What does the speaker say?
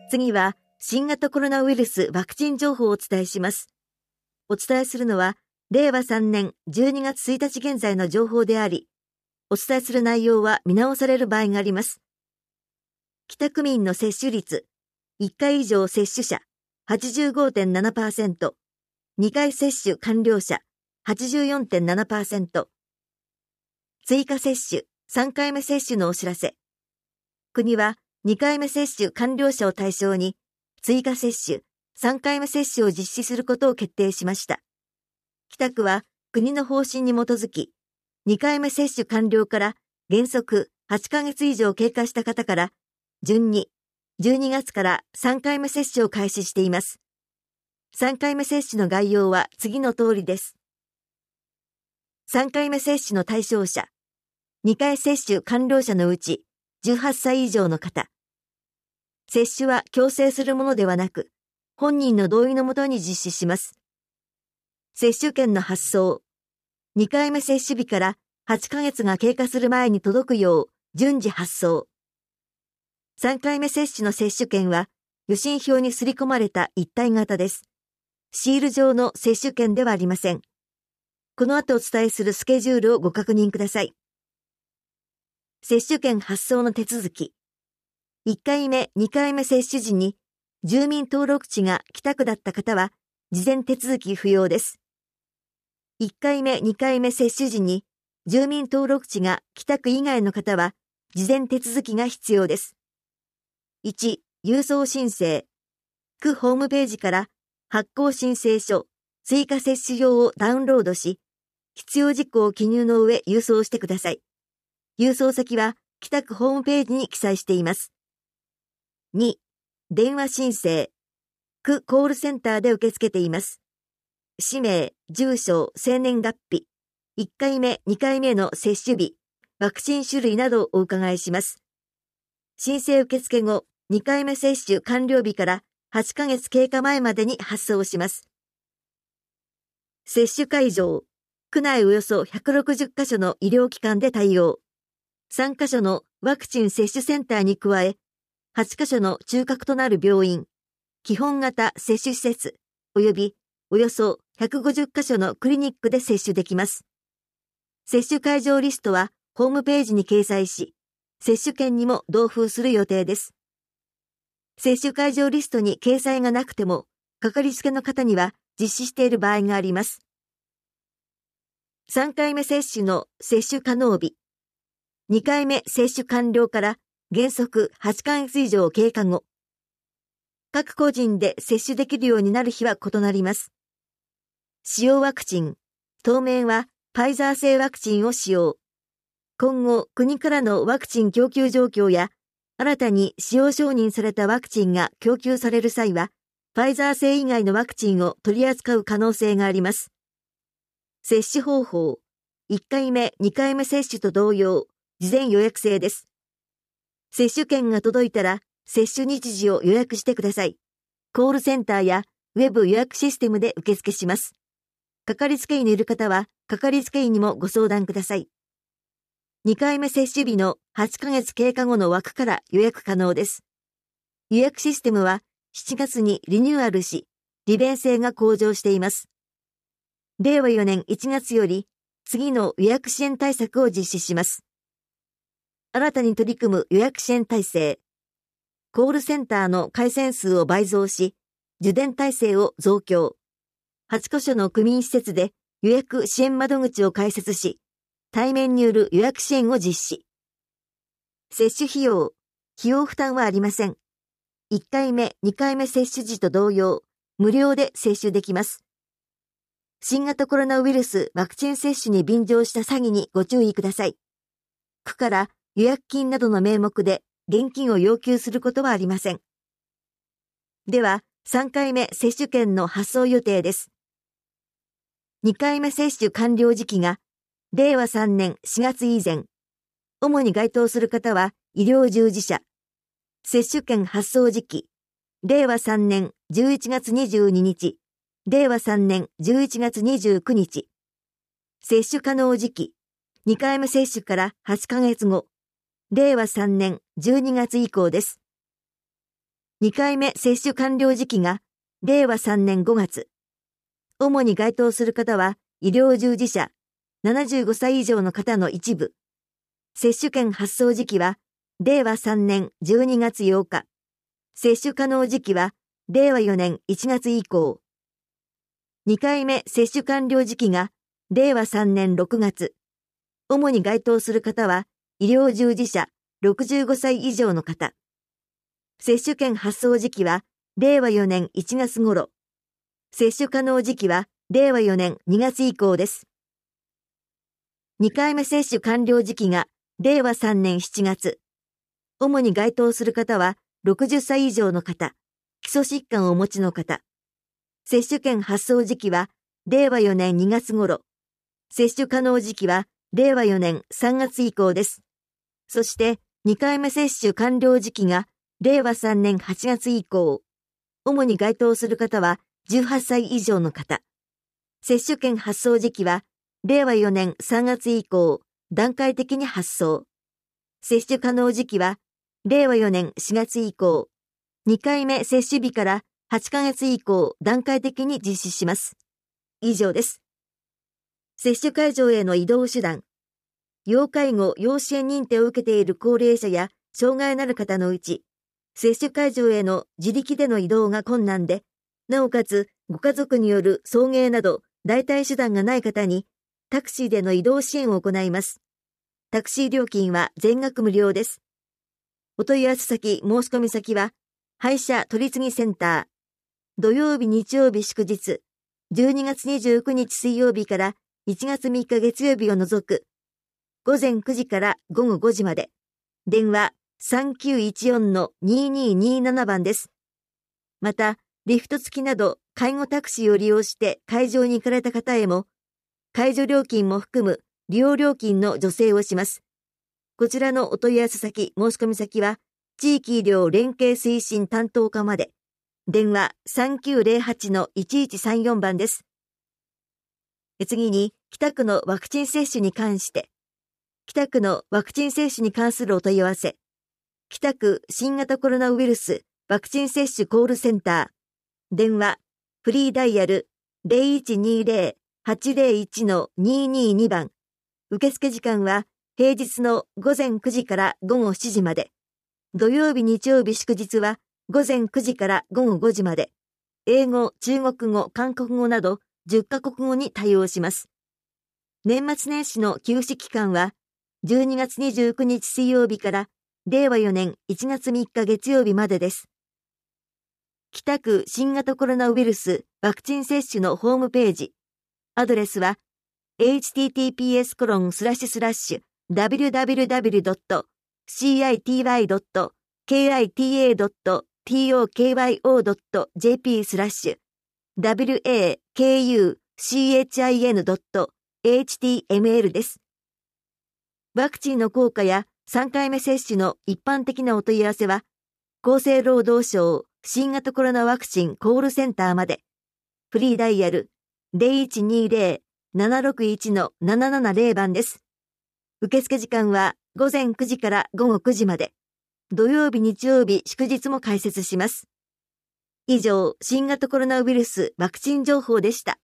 次は新型コロナウイルスワクチン情報をお伝えします。お伝えするのは令和3年12月1日現在の情報であり、お伝えする内容は見直される場合があります。北区民の接種率、1回以上接種者 85.7%、2回接種完了者 84.7%、追加接種、3回目接種のお知らせ。国は2回目接種完了者を対象に、追加接種、3回目接種を実施することを決定しました。北区は国の方針に基づき、2回目接種完了から原則8ヶ月以上経過した方から、順に12月から3回目接種を開始しています。3回目接種の概要は次の通りです。3回目接種の対象者、2回接種完了者のうち18歳以上の方。接種は強制するものではなく、本人の同意のもとに実施します。接種券の発送、2回目接種日から8ヶ月が経過する前に届くよう順次発送。3回目接種の接種券は予診票に刷り込まれた一体型です。シール状の接種券ではありません。この後お伝えするスケジュールをご確認ください。接種券発送の手続き。1回目、2回目接種時に住民登録地が北区だった方は事前手続き不要です。1回目、2回目接種時に住民登録地が北区以外の方は事前手続きが必要です。1、郵送申請。区ホームページから発行申請書、追加接種用をダウンロードし、必要事項を記入の上郵送してください。郵送先は北区ホームページに記載しています。2、電話申請。区コールセンターで受け付けています。氏名、住所、生年月日、1回目、2回目の接種日、ワクチン種類などをお伺いします。申請受付後、2回目接種完了日から8ヶ月経過前までに発送します。接種会場、区内およそ160カ所の医療機関で対応。3カ所のワクチン接種センターに加え、8カ所の中核となる病院、基本型接種施設、及びおよそ150カ所のクリニックで接種できます。接種会場リストはホームページに掲載し、接種券にも同封する予定です。接種会場リストに掲載がなくても、かかりつけの方には実施している場合があります。3回目接種の接種可能日。2回目接種完了から原則8ヶ月以上経過後。各個人で接種できるようになる日は異なります。使用ワクチン。当面はファイザー製ワクチンを使用。今後、国からのワクチン供給状況や、新たに使用承認されたワクチンが供給される際は、ファイザー製以外のワクチンを取り扱う可能性があります。接種方法。1回目、2回目接種と同様、事前予約制です。接種券が届いたら、接種日時を予約してください。コールセンターやウェブ予約システムで受付します。かかりつけ医のいる方は、かかりつけ医にもご相談ください。2回目接種日の8ヶ月経過後の枠から予約可能です。予約システムは7月にリニューアルし、利便性が向上しています。令和4年1月より次の予約支援対策を実施します。新たに取り組む予約支援体制。コールセンターの回線数を倍増し、受電体制を増強。8カ所の区民施設で予約支援窓口を開設し、対面による予約支援を実施。接種費用負担はありません。1回目、2回目接種時と同様、無料で接種できます。新型コロナウイルスワクチン接種に便乗した詐欺にご注意ください。区から予約金などの名目で現金を要求することはありません。では、3回目接種券の発送予定です。2回目接種完了時期が令和3年4月以前。主に該当する方は医療従事者。接種券発送時期。令和3年11月22日。令和3年11月29日。接種可能時期。2回目接種から8ヶ月後。令和3年12月以降です。 2回目接種完了時期が令和3年5月。主に該当する方は医療従事者、75歳以上の方の一部。接種券発送時期は令和3年12月8日。接種可能時期は令和4年1月以降。2回目接種完了時期が令和3年6月。主に該当する方は医療従事者65歳以上の方。接種券発送時期は令和4年1月頃。接種可能時期は令和4年2月以降です。2回目接種完了時期が令和3年7月。主に該当する方は60歳以上の方、基礎疾患をお持ちの方。接種券発送時期は令和4年2月頃。接種可能時期は令和4年3月以降です。そして2回目接種完了時期が令和3年8月以降。主に該当する方は18歳以上の方。接種券発送時期は令和4年3月以降、段階的に発送。接種可能時期は令和4年4月以降。2回目接種日から8ヶ月以降、段階的に実施します。以上です。接種会場への移動手段。要介護・要支援認定を受けている高齢者や障害のある方のうち、接種会場への自力での移動が困難で、なおかつご家族による送迎など代替手段がない方に、タクシーでの移動支援を行います。タクシー料金は全額無料です。お問い合わせ先・申し込み先は、配車取次センター。土曜日日曜日祝日、12月29日水曜日から1月3日月曜日を除く、午前9時から午後5時まで、電話 3914-2227 番です。また、リフト付きなど介護タクシーを利用して会場に行かれた方へも、介助料金も含む利用料金の助成をします。こちらのお問い合わせ先・申し込み先は、地域医療連携推進担当課まで。電話 3908-1134 番です。次に、北区のワクチン接種に関して、北区のワクチン接種に関するお問い合わせ、北区新型コロナウイルスワクチン接種コールセンター、電話、フリーダイヤル 0120-801-222 番、受付時間は平日の午前9時から午後7時まで、土曜日日曜日祝日は午前9時から午後5時まで、英語、中国語、韓国語など10カ国語に対応します。年末年始の休止期間は、12月29日水曜日から令和4年1月3日月曜日までです。北区新型コロナウイルスワクチン接種のホームページ、アドレスは https://www.city.kyoto.jp/wakuchin.html です。ワクチンの効果や3回目接種の一般的なお問い合わせは、厚生労働省新型コロナワクチンコールセンターまで、フリーダイヤル 0120-761-770 番です。受付時間は午前9時から午後9時まで、土曜日日曜日祝日も開設します。以上、新型コロナウイルスワクチン情報でした。